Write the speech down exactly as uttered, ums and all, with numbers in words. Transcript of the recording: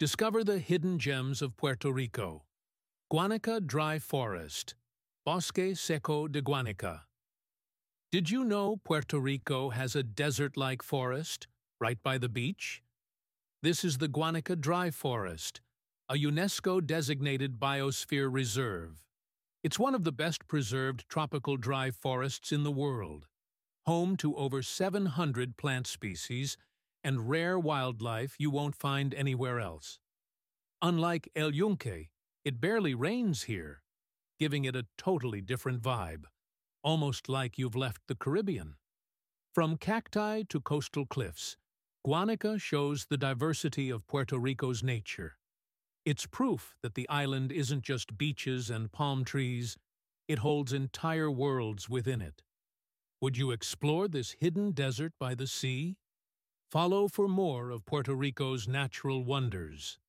Discover the hidden gems of Puerto Rico. Guanica Dry Forest, Bosque Seco de Guanica. Did you know Puerto Rico has a desert-like forest right by the beach? This is the Guanica Dry Forest, a UNESCO-designated biosphere reserve. It's one of the best-preserved tropical dry forests in the world, home to over seven hundred plant species and rare wildlife you won't find anywhere else. Unlike El Yunque, it barely rains here, giving it a totally different vibe, almost like you've left the Caribbean. From cacti to coastal cliffs, Guanica shows the diversity of Puerto Rico's nature. It's proof that the island isn't just beaches and palm trees, it holds entire worlds within it. Would you explore this hidden desert by the sea? Follow for more of Puerto Rico's natural wonders.